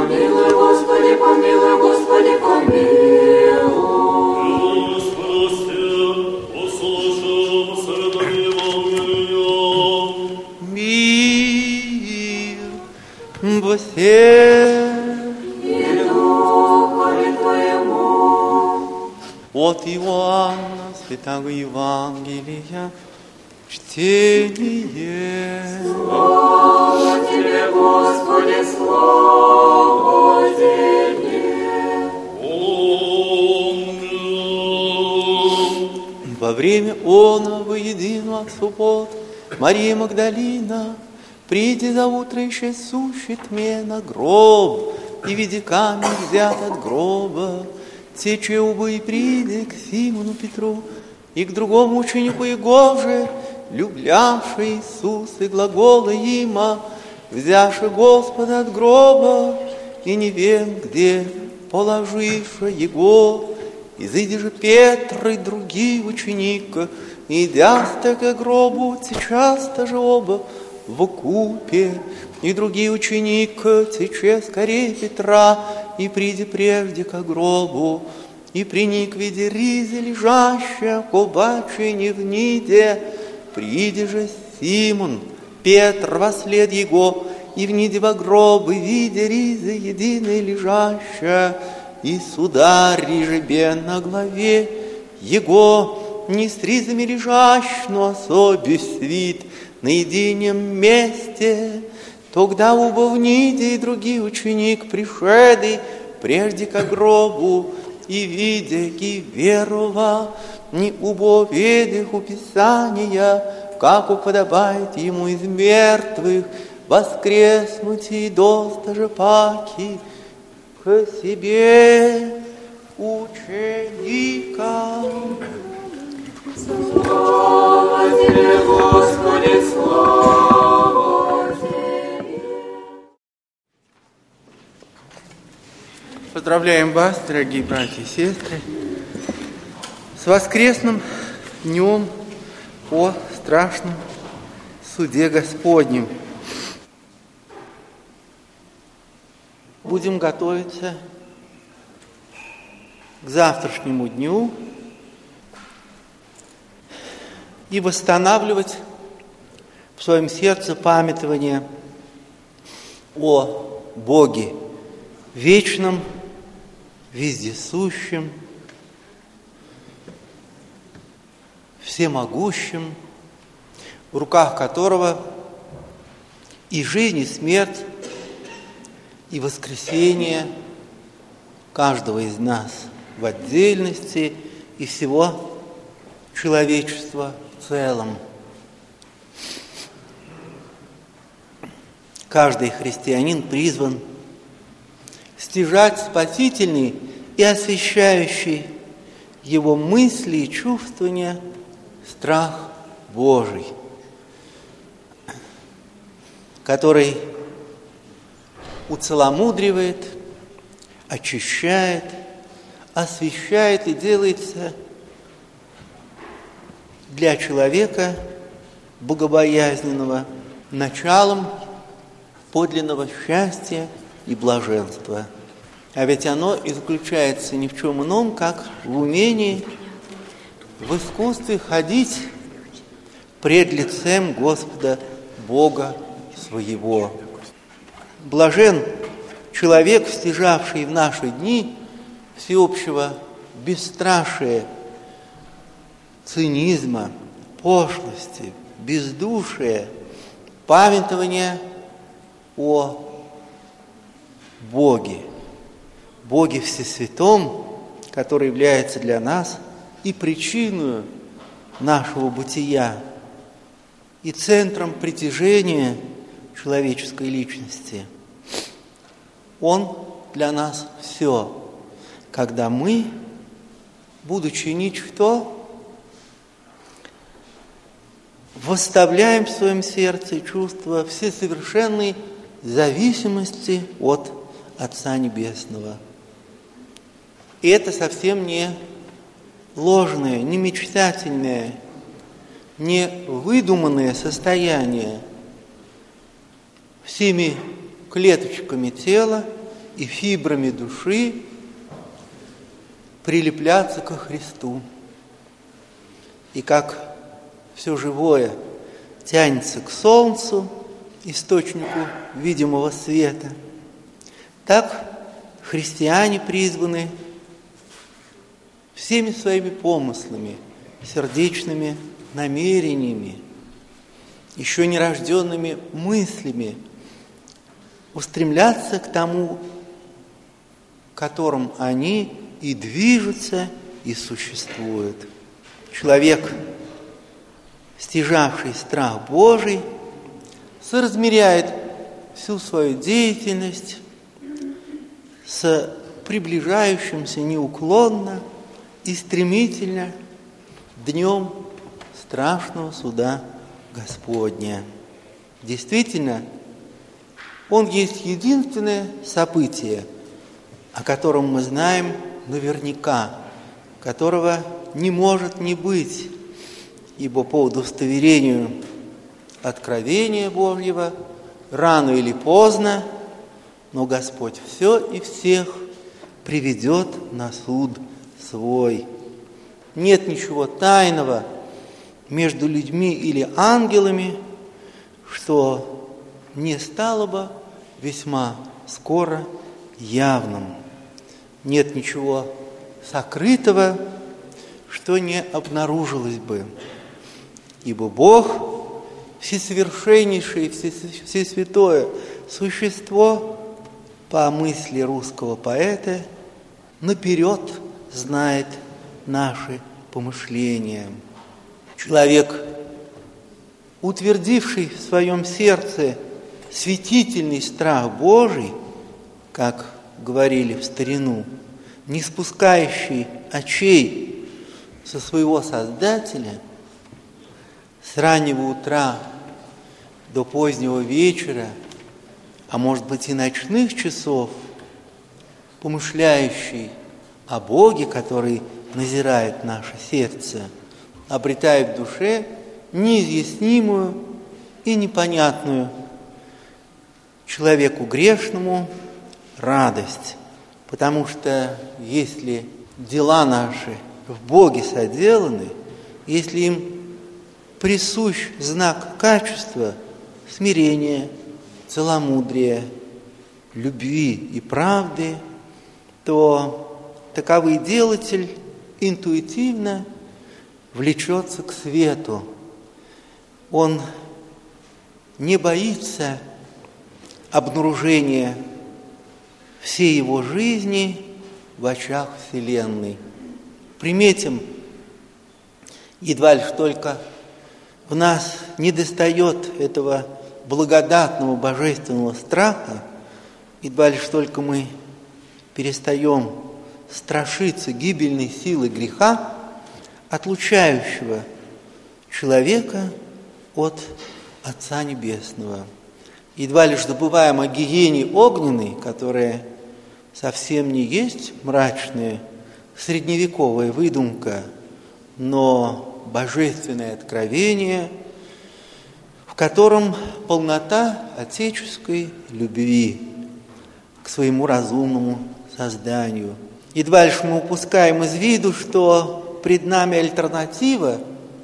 помилуй, Господи, помилуй, Господи, помилуй. Мир во всем И Духове Твоему. от Иоанна, Святого Евангелия, чтение. Слава Тебе, Господи, слава Тебе. Во время она воедино от суббот Мария Магдалина, приди за утро еще сущий тьме на гроб, и видя камень взят от гроба, тече убы и приди к Симону Петру и к другому ученику его же, люблявший Иисус и глагола има, взявши Господа от гроба, и не вем, где положивши его. Изыди же Петр и другие ученика, и идя-то к гробу, сейчас-то же оба вкупе, и другие ученика, тече скорее Петра, и приди прежде ко гробу, и приник виде ризе лежащая, кобаче не в ниде, приди же Симон, Петр вослед его, и в ниде во гроб, и видя ризе единой лежащая, и сударь же на главе его, не с ризами лежащ, но особи свит на едином месте. Тогда оба в ниде и другие ученик пришедый прежде ко гробу, и видя, и верова, не убоведых у Писания, как уподобает ему из мертвых воскреснуть и достаже паки к себе ученика. Слава Тебе, Господи, слава Тебе. Поздравляем вас, дорогие братья и сестры, с воскресным днем о страшном суде Господнем. Будем готовиться к завтрашнему дню и восстанавливать в своем сердце памятование о Боге вечном, вездесущем, всемогущем, в руках которого и жизнь, и смерть, и воскресение каждого из нас в отдельности и всего человечества в целом. Каждый христианин призван стяжать спасительный и освящающий его мысли и чувствования страх Божий, который уцеломудривает, очищает, освящает и делается для человека богобоязненного началом подлинного счастья и блаженства. А ведь оно и заключается ни в чем ином, как в умении, в искусстве ходить пред лицем Господа Бога своего. Блажен человек, стяжавший в наши дни всеобщего бесстрашия, цинизма, пошлости, бездушия, памятования о Боге, Боге Всесвятом, который является для нас и причиной нашего бытия, и центром притяжения человеческой личности. Он для нас все, когда мы, будучи ничто, восставляем в своем сердце чувство всесовершенной зависимости от Отца Небесного. И это совсем не ложное, не мечтательное, не выдуманное состояние. Всеми клеточками тела и фибрами души прилепляться ко Христу. И как все живое тянется к солнцу, источнику видимого света, так христиане призваны всеми своими помыслами, сердечными намерениями, еще нерожденными мыслями устремляться к тому, которым они и движутся, и существуют. Человек, стяжавший страх Божий, соразмеряет всю свою деятельность с приближающимся неуклонно и стремительно днем страшного суда Господня. Действительно, он есть единственное событие, о котором мы знаем наверняка, которого не может не быть, ибо по удостоверению откровения Божьего рано или поздно, но Господь все и всех приведет на суд свой. Нет ничего тайного между людьми или ангелами, что не стало бы весьма скоро явным. Нет ничего сокрытого, что не обнаружилось бы. Ибо Бог, всесовершеннейшее, всесвятое существо, по мысли русского поэта, наперед знает наши помышления. Человек, утвердивший в своем сердце святительный страх Божий, как говорили в старину, не спускающий очей со своего Создателя, с раннего утра до позднего вечера, а может быть и ночных часов, помышляющий о Боге, который назирает наше сердце, обретает в душе неизъяснимую и непонятную человеку грешному радость. Потому что если дела наши в Боге соделаны, если им присущ знак качества смирения, целомудрия, любви и правды, то таковый делатель интуитивно влечется к свету. Он не боится обнаружения всей его жизни в очах Вселенной. Приметим, едва лишь только в нас недостает этого благодатного божественного страха, едва лишь только мы перестаем страшиться гибельной силы греха, отлучающего человека от Отца Небесного. Едва лишь забываем о гиене огненной, которая совсем не есть мрачная средневековая выдумка, но божественное откровение, в котором полнота отеческой любви к своему разумному созданию. Едва лишь мы упускаем из виду, что пред нами альтернатива,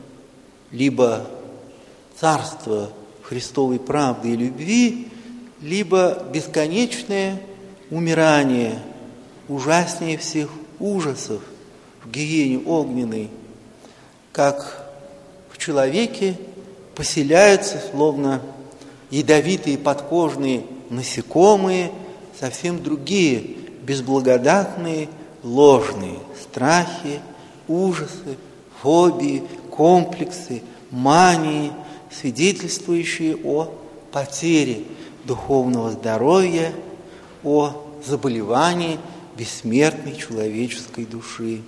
либо царство Христовой правды и любви, либо бесконечное умирание, ужаснее всех ужасов в гиене огненной, как в человеке поселяются, словно ядовитые подкожные насекомые, совсем другие, безблагодатные, ложные страхи, ужасы, фобии, комплексы, мании, свидетельствующие о потере духовного здоровья, о заболевании бессмертной человеческой души.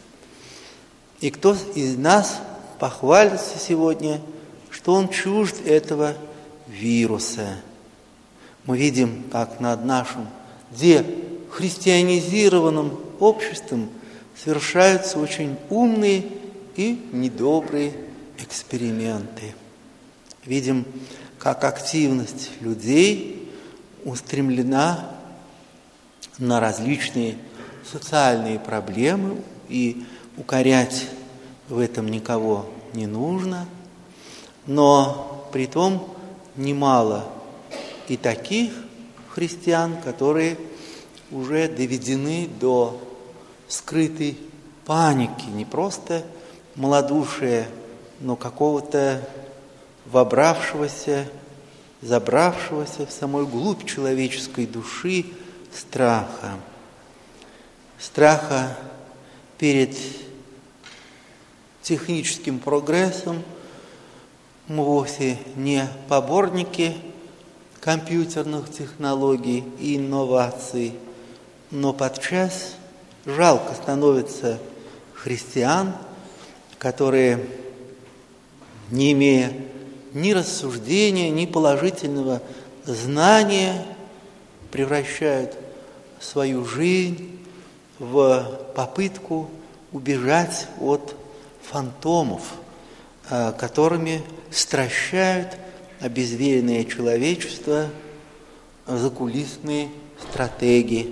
И кто из нас похвалится сегодня, что он чужд этого вируса? Мы видим, как над нашим дехристианизированным обществом совершаются очень умные и недобрые эксперименты. Видим, как активность людей устремлена на различные социальные проблемы, и укорять в этом никого не нужно. Но притом немало и таких христиан, которые уже доведены до скрытой паники, не просто малодушия, но какого-то вобравшегося, забравшегося в самую глубь человеческой души страха. Страха перед техническим прогрессом. Мы вовсе не поборники компьютерных технологий и инноваций, но подчас жалко становится христиан, которые, не имея ни рассуждения, ни положительного знания, превращают свою жизнь в попытку убежать от фантомов, которыми стращают обезверенное человечество закулисные стратеги.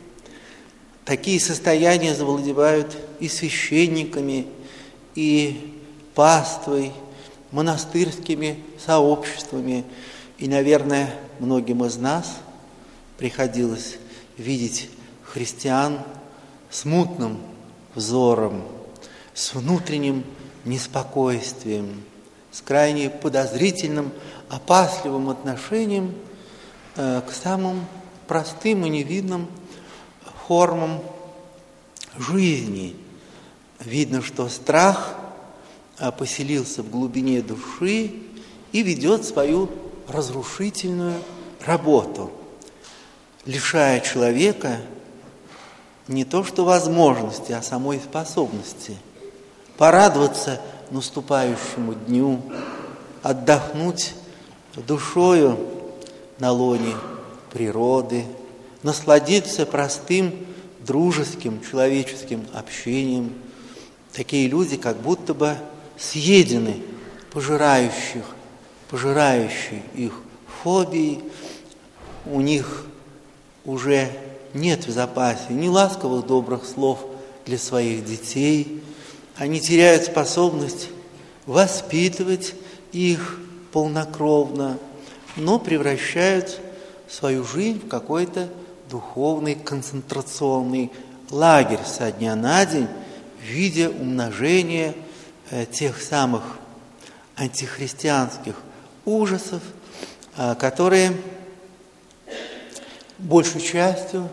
Такие состояния завладевают и священниками, и паствой, монастырскими сообществами. И, наверное, многим из нас приходилось видеть христиан с мутным взором, с внутренним неспокойствием, с крайне подозрительным, опасливым отношением к самым простым и невидным формам жизни. Видно, что страх поселился в глубине души и ведет свою разрушительную работу, лишая человека не то что возможности, а самой способности порадоваться наступающему дню, отдохнуть душою на лоне природы, насладиться простым дружеским человеческим общением. Такие люди как будто бы съедены пожирающей их фобией. У них уже нет в запасе ни ласковых добрых слов для своих детей. Они теряют способность воспитывать их полнокровно, но превращают свою жизнь в какой-то духовный концентрационный лагерь со дня на день в виде умножения тех самых антихристианских ужасов, которые большей частью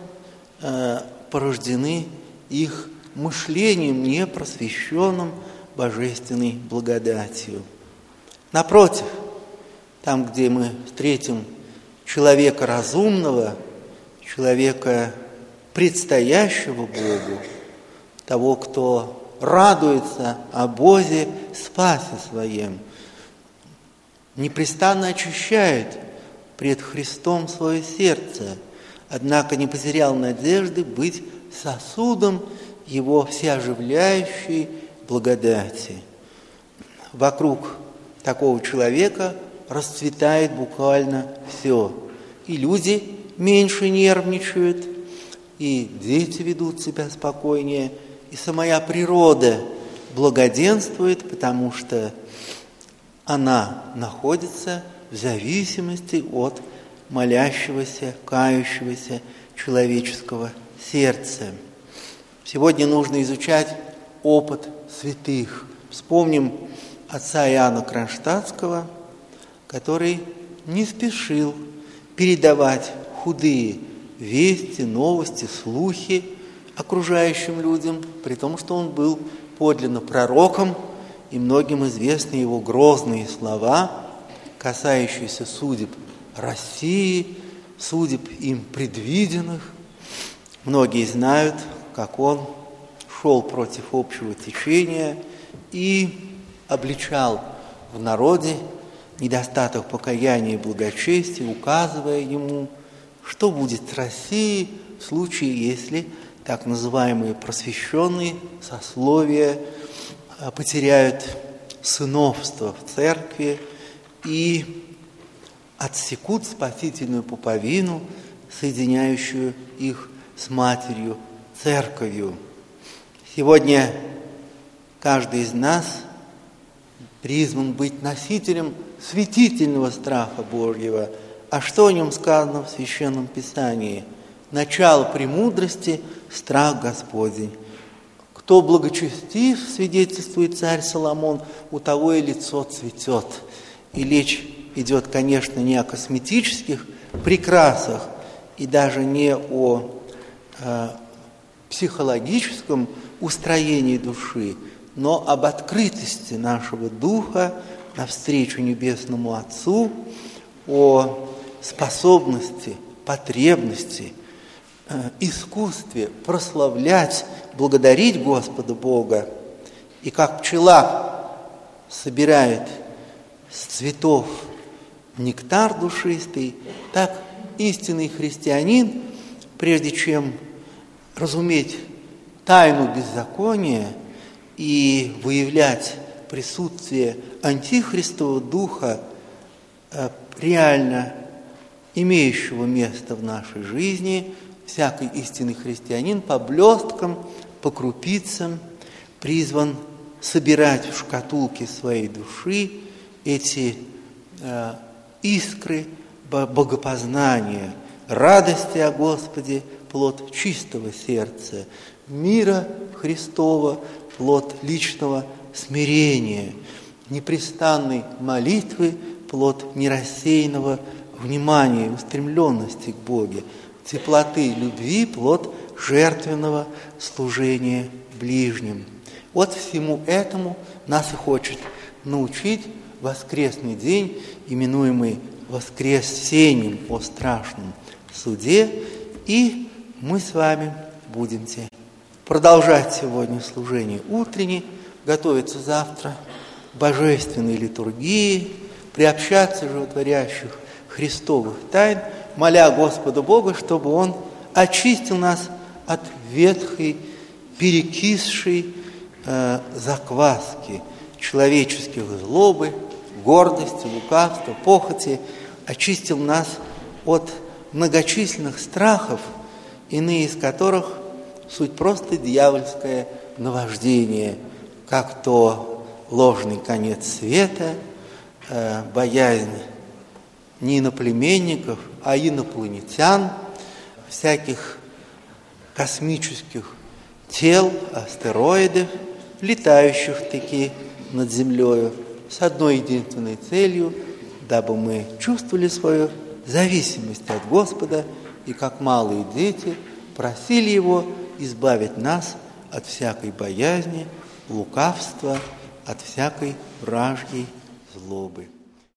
порождены их мышлением, непросвещенным божественной благодатью. Напротив, там, где мы встретим человека разумного, человека предстоящего Богу, того, кто радуется о Боге спасе своем, непрестанно очищает пред Христом свое сердце, однако не потерял надежды быть сосудом Его всеоживляющей благодати. Вокруг такого человека расцветает буквально все. И люди меньше нервничают, и дети ведут себя спокойнее, и самая природа благоденствует, потому что она находится в зависимости от молящегося, кающегося человеческого сердца. Сегодня нужно изучать опыт святых. Вспомним отца Иоанна Кронштадтского, который не спешил передавать худые вести, новости, слухи окружающим людям, при том, что он был подлинно пророком, и многим известны его грозные слова, касающиеся судеб России, судеб им предвиденных. Многие знают, как он шел против общего течения и обличал в народе недостаток покаяния и благочестия, указывая ему, что будет с Россией в случае, если так называемые просвещенные сословия потеряют сыновство в церкви и отсекут спасительную пуповину, соединяющую их с Матерью Церковью. Сегодня каждый из нас призван быть носителем святительного страха Божьего. А что о нем сказано в Священном Писании? Начало премудрости – страх Господень. Кто благочестив, свидетельствует царь Соломон, у того и лицо цветет. И речь идет, конечно, не о косметических прекрасах и даже не о психологическом устроении души, но об открытости нашего духа навстречу Небесному Отцу, о способности, потребности, искусстве прославлять, благодарить Господа Бога. И как пчела собирает с цветов нектар душистый, так истинный христианин, прежде чем разуметь тайну беззакония и выявлять присутствие антихристового духа, реально имеющего место в нашей жизни, всякий истинный христианин по блесткам, по крупицам призван собирать в шкатулке своей души эти искры богопознания, радости о Господе, плод чистого сердца, мира Христова, плод личного смирения, непрестанной молитвы, плод нерассеянного внимания и устремленности к Богу, теплоты любви, плод жертвенного служения ближним. Вот всему этому нас и хочет научить воскресный день, именуемый воскресением по страшном суде, и мы с вами будем продолжать сегодня служение утреннее, готовиться завтра к божественной литургии, приобщаться животворящих Христовых тайн, моля Господа Бога, чтобы Он очистил нас от ветхой, перекисшей закваски человеческих злобы, гордости, лукавства, похоти, очистил нас от многочисленных страхов, иные из которых суть просто дьявольское наваждение, как то ложный конец света, боязнь не иноплеменников, а инопланетян, всяких космических тел, астероидов, летающих таки над землей, с одной единственной целью, дабы мы чувствовали свою зависимость от Господа и, как малые дети, просили Его избавить нас от всякой боязни, лукавства, от всякой вражьей злобы.